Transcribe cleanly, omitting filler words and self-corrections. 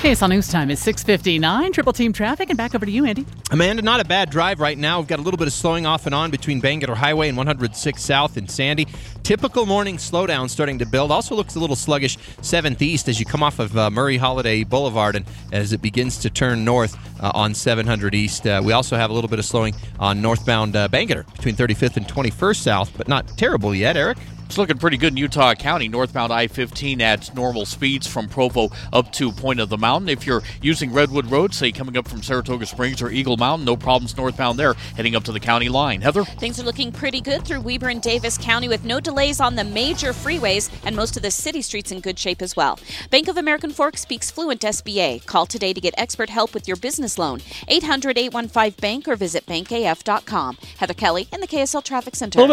KSL News Time is 6:59. Triple Team Traffic, and back over to you, Andy. Amanda, not a bad drive right now. We've got a little bit of slowing off and on between Bangalore Highway and 106 South in Sandy. Typical morning slowdown starting to build. Also looks a little sluggish 7th East as you come off of Murray Holiday Boulevard and as it begins to turn north on 700 East. We also have a little bit of slowing on northbound Bangalore between 35th and 21st South, but not terrible yet, Eric. It's looking pretty good in Utah County. Northbound I-15 at normal speeds from Provo up to Point of the Mountain. If you're using Redwood Road, say coming up from Saratoga Springs or Eagle Mountain, no problems northbound there, heading up to the county line. Heather? Things are looking pretty good through Weber and Davis County with no delays on the major freeways and most of the city streets in good shape as well. Bank of American Fork speaks fluent SBA. Call today to get expert help with your business loan. 800-815-BANK or visit bankaf.com. Heather Kelly in the KSL Traffic Center.